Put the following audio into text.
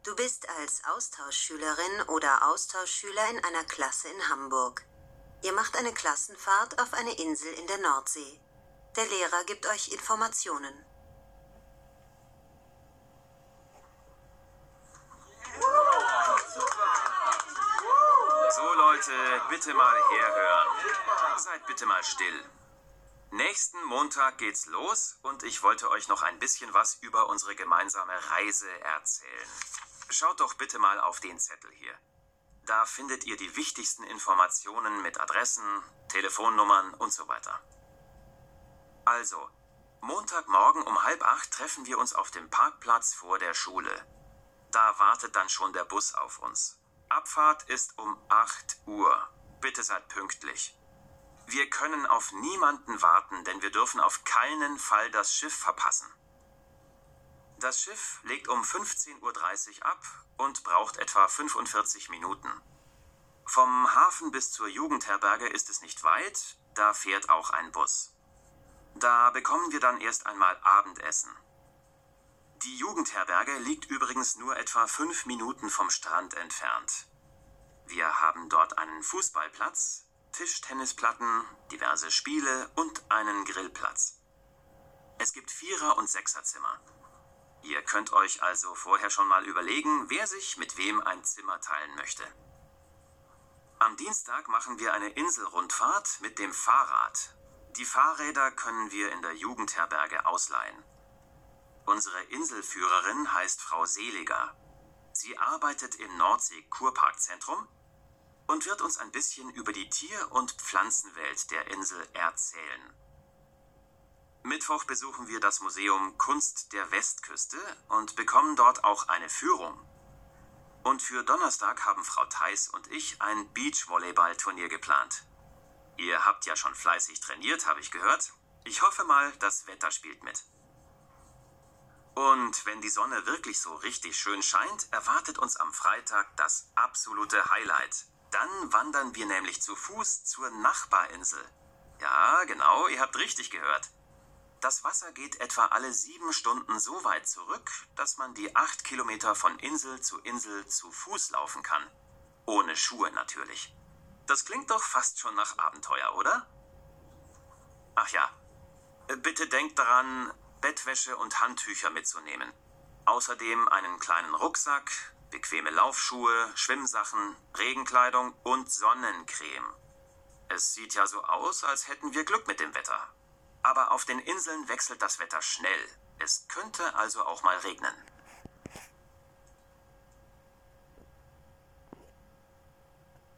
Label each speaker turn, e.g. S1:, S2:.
S1: Du bist als Austauschschülerin oder Austauschschüler in einer Klasse in Hamburg. Ihr macht eine Klassenfahrt auf eine Insel in der Nordsee. Der Lehrer gibt euch Informationen.
S2: So Leute, bitte mal herhören. Seid bitte mal still. Nächsten Montag geht's los und ich wollte euch noch ein bisschen was über unsere gemeinsame Reise erzählen. Schaut doch bitte mal auf den Zettel hier. Da findet ihr die wichtigsten Informationen mit Adressen, Telefonnummern und so weiter. Also, Montagmorgen um 7:30 treffen wir uns auf dem Parkplatz vor der Schule. Da wartet dann schon der Bus auf uns. Abfahrt ist um 8 Uhr. Bitte seid pünktlich. Wir können auf niemanden warten, denn wir dürfen auf keinen Fall das Schiff verpassen. Das Schiff legt um 15:30 Uhr ab und braucht etwa 45 Minuten. Vom Hafen bis zur Jugendherberge ist es nicht weit, da fährt auch ein Bus. Da bekommen wir dann erst einmal Abendessen. Die Jugendherberge liegt übrigens nur etwa 5 Minuten vom Strand entfernt. Wir haben dort einen Fußballplatz, Tischtennisplatten, diverse Spiele und einen Grillplatz. Es gibt Vierer- und Sechserzimmer. Ihr könnt euch also vorher schon mal überlegen, wer sich mit wem ein Zimmer teilen möchte. Am Dienstag machen wir eine Inselrundfahrt mit dem Fahrrad. Die Fahrräder können wir in der Jugendherberge ausleihen. Unsere Inselführerin heißt Frau Seliger. Sie arbeitet im Nordsee-Kurparkzentrum und wird uns ein bisschen über die Tier- und Pflanzenwelt der Insel erzählen. Mittwoch besuchen wir das Museum Kunst der Westküste und bekommen dort auch eine Führung. Und für Donnerstag haben Frau Theis und ich ein Beachvolleyball-Turnier geplant. Ihr habt ja schon fleißig trainiert, habe ich gehört. Ich hoffe mal, das Wetter spielt mit. Und wenn die Sonne wirklich so richtig schön scheint, erwartet uns am Freitag das absolute Highlight. Dann wandern wir nämlich zu Fuß zur Nachbarinsel. Ja, genau, ihr habt richtig gehört. Das Wasser geht etwa alle 7 Stunden so weit zurück, dass man die 8 Kilometer von Insel zu Fuß laufen kann. Ohne Schuhe natürlich. Das klingt doch fast schon nach Abenteuer, oder? Ach ja, bitte denkt daran, Bettwäsche und Handtücher mitzunehmen. Außerdem einen kleinen Rucksack, bequeme Laufschuhe, Schwimmsachen, Regenkleidung und Sonnencreme. Es sieht ja so aus, als hätten wir Glück mit dem Wetter. Aber auf den Inseln wechselt das Wetter schnell. Es könnte also auch mal regnen.